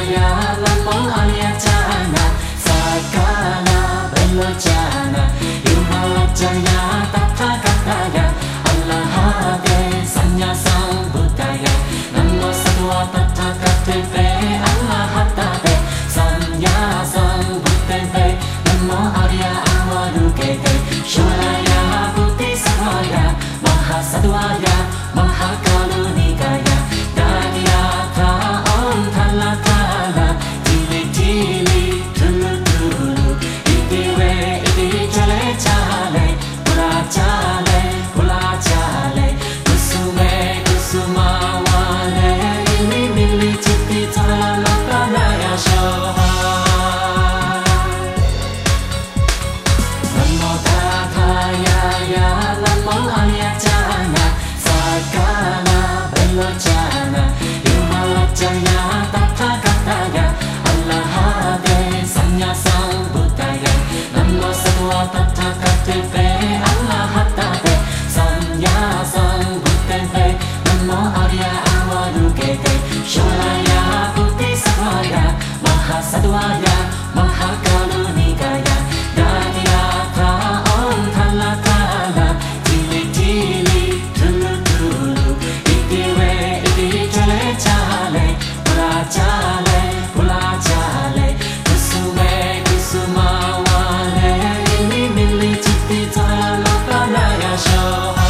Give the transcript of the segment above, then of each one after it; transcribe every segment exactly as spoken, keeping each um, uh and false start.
jaya lamo aliacana sakala belocana ilmu jaya tathagata allahade sanya sambuddhaya namo sattva tathagate allahade sanya sambuddhaya namo arya avarugate shulaya buddhi savaya mahasattwaya mahakarunikaya dadiyata om thala thala tili tili tulu tulu itiwe iti chale chale pula chale pula chale kusume kusuma wale ili mili chitti thala lokanaya shoha namo tathaya ya namo aliacana sakala belocana ilmalacaya tathagata allahade sanya sambuddhaya namo sattva tathagate allahade sanya sambuddhaya namo arya avarugate shulaya buddhi savaya mahasattwaya mahakarunikaya dadiyata om thala thala tili tili tulu tulu itiwe iti chale chale pula chale pula chale kusume kusuma wale ili mili chitti thala lokanaya shoha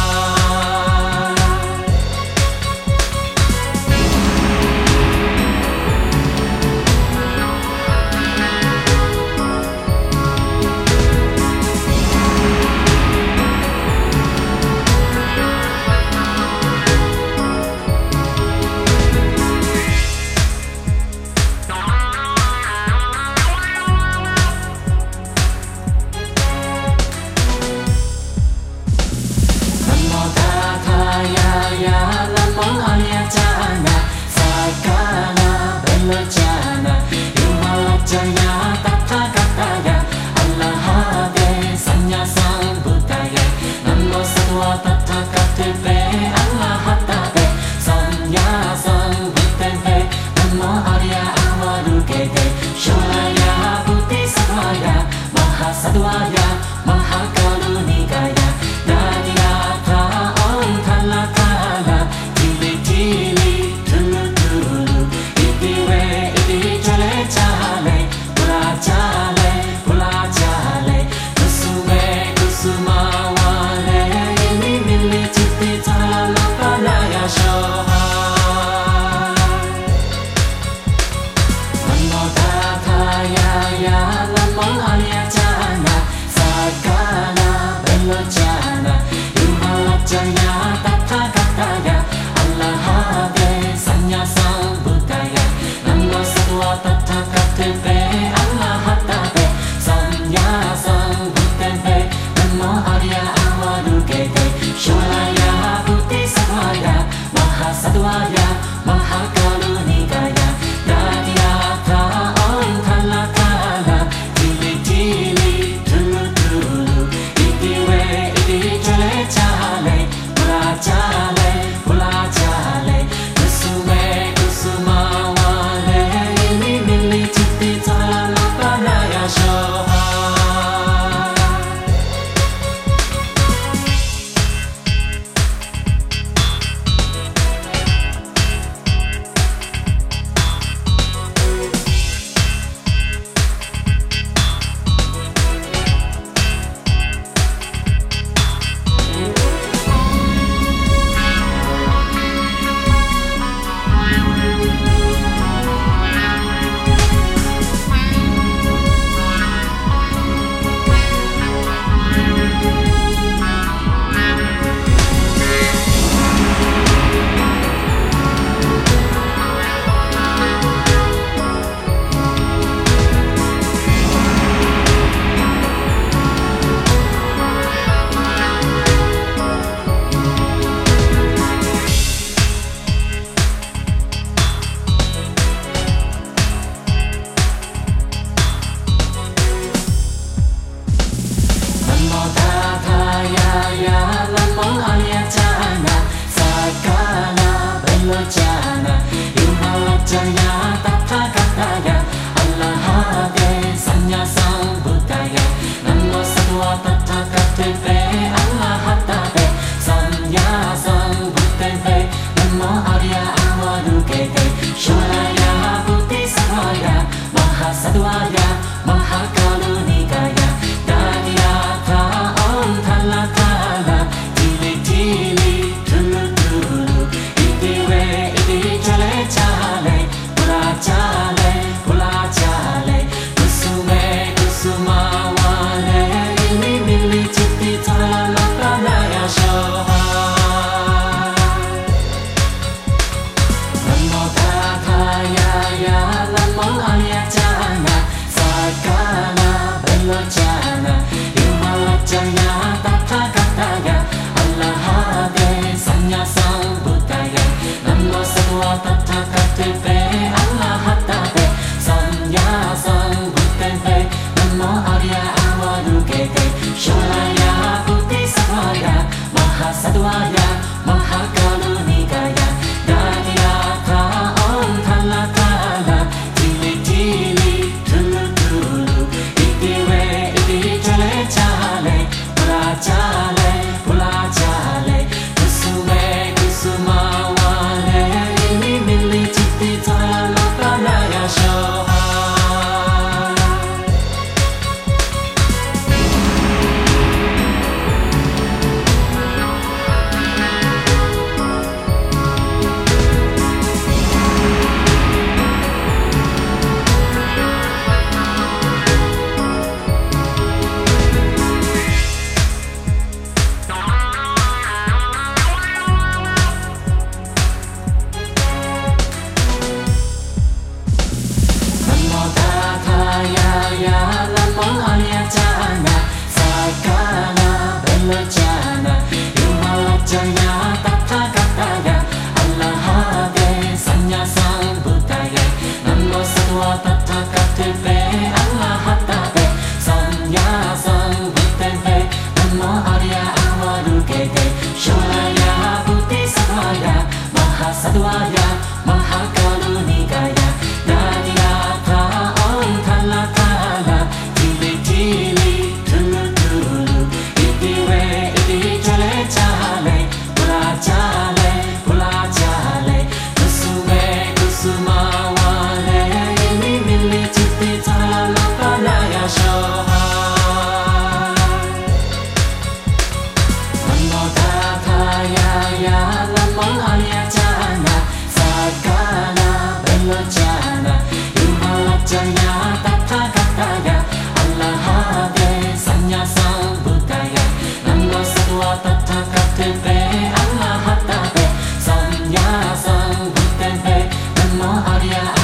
namo tathaya ya namo aliacana sakala belocana ilmalacaya tathagata allahade sanya sambuddhaya namo sattva tathagate allahade sanya sambuddhaya namo arya avarugate shulaya buddhi savaya mahasattwaya mahakarunikaya dadiyata om thala thala tili tili tulu tulu itiwe iti chale chale pula chale pula chale kusume kusuma wale ili mili chitti thala lokanaya shoha namo tathaya ya namo aliacana sakala belocana ilmalacaya tathagata allahade sanya sambuddhaya namo sattva tathagate allahade sanya sambuddhaya namo arya avarugate shulaya buddhi savaya mahasattwaya mahakarunikaya dadiyata om thala thala tili tili tulu tulu itiwe iti chale chale pula chale pula chale kusume kusuma wale ili mili chitti thala lokanaya shoha Ilmu jaya tathagata Sholaya Bodhisattva Mahasattva Mahakarunikaya Danyata Om Thala Thala Tili Tili Tulu Tulu Itiwe Iti Chale Chale Pula Chale Pula Chale Kusume Kusuma Wale Ili Mili Chitti Tala Lokanaya Shoha Namo Tathaya Ya Namo Ayacana Sakala Belocana Yumalacaya Tathagata Allahade Sanya Sambuddhaya Namo Sattva Tathagate Allahate Sanya Sambuddhaya Namo Arya Avarugate Sholaya Bodhisattva Mahasattva Mahakarunikaya Danyata Om Thala Thala Tili Tili Tulu Tulu Itiwe Iti Chale Chale Pula Chale Pula Chale Kusume Kusuma Wale Ili Mili Chitti Tala Lokanaya Shoha Namo Tathaya Ya Namo Ayacana Sakala Belocana Yumalacaya Tathagata Allahade Sanya Sambuddhaya Namo Sattva Tathagate Allahate Sanya Sambuddhaya Namo Arya Avarugate Sholaya Bodhisattva Mahasattva Mahakarunikaya Danyata Om Thala Thala Tili Tili Tulu Tulu Itiwe Iti Chale Chale Pula Chale Pula Chale Kusume Kusuma Wale Ili Mili Chitti Tala Lokanaya Shoha Namo Tathaya Ya Namo Ayacana Sakala Belocana Yumalacaya Tathagata Allahade Sanya Sambuddhaya Namo Sattva Tathagate Allahate Sanya Sambuddhaya Namo Arya